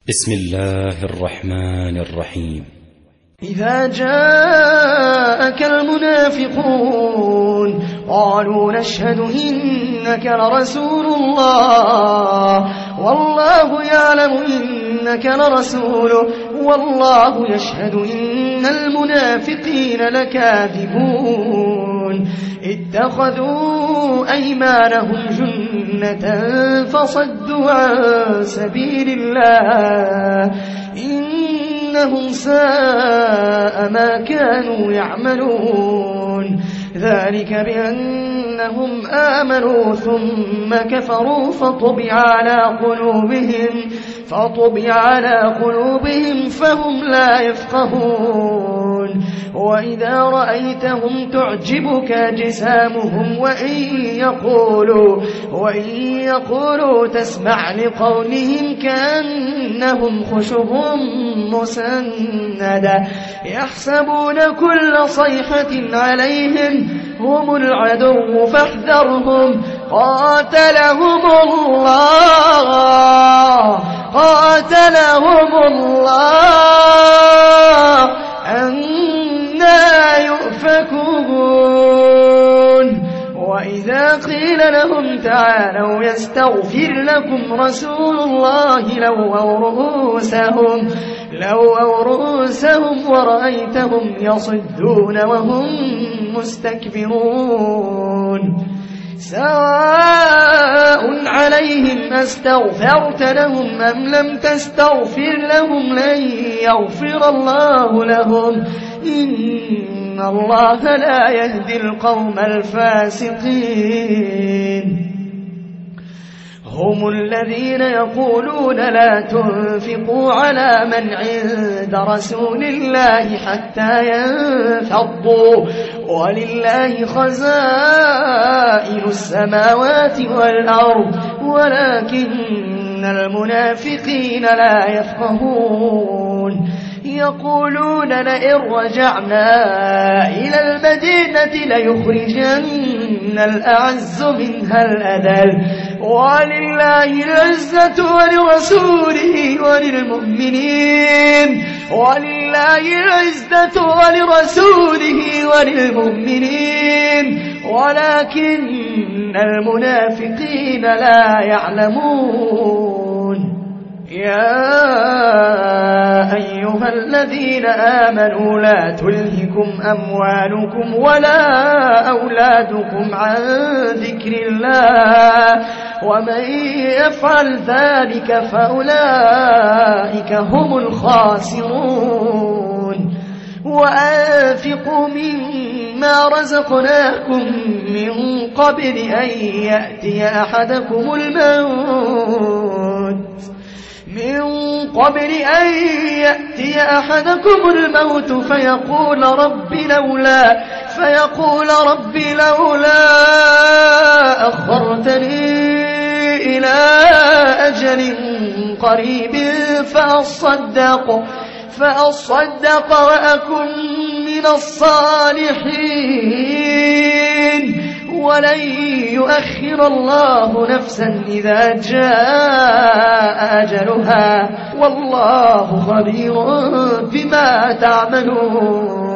بسم الله الرحمن الرحيم. إذا جاءك المنافقون قالوا نشهد إنك لرسول الله والله يعلم إنك لرسوله والله يشهد إن المنافقين لكاذبون اتخذوا أيمانهم جنة فصدوا عن سبيل الله إنهم ساء ما كانوا يعملون ذلك بأنهم آمنوا ثم كفروا فطبع على قلوبهم فهم لا يفقهون وإذا رأيتهم تعجبك أجسامهم وإن يقولوا تسمع لقولهم كأنهم خشب مسندة يحسبون كل صيحة عليهم هم العدو فاحذرهم قاتلهم الله أنى يؤفكون وإذا قيل لهم تعالوا يستغفر لكم رسول الله لووا رؤوسهم ورأيتهم يصدون وهم مستكبرون سواء عليهم أستغفرت لهم أم لم تستغفر لهم لن يغفر الله لهم إن الله لا يهدي القوم الفاسقين هم الذين يقولون لا تنفقوا على من عند رسول الله حتى ينفضوا ولله خزائن السماوات والأرض ولكن المنافقين لا يفقهون يقولون لئن رجعنا إلى المدينة ليخرجن الأعز منها الأذل ولله العزة ولرسوله وللمؤمنين ولكن المنافقين لا يعلمون يا أيها الذين آمنوا لا تلهكم أموالكم ولا أولادكم عن ذكر الله ومن يفعل ذلك فأولئك هم الخاسرون وأنفقوا مما رزقناكم من قبل أن يأتي أحدكم الموت فيقول رب لولا أخرتني إلى أجل قريب فأصدق وأكن من الصالحين ولن يؤخر الله نفسا إذا جاء أجلها والله خبير بما تعملون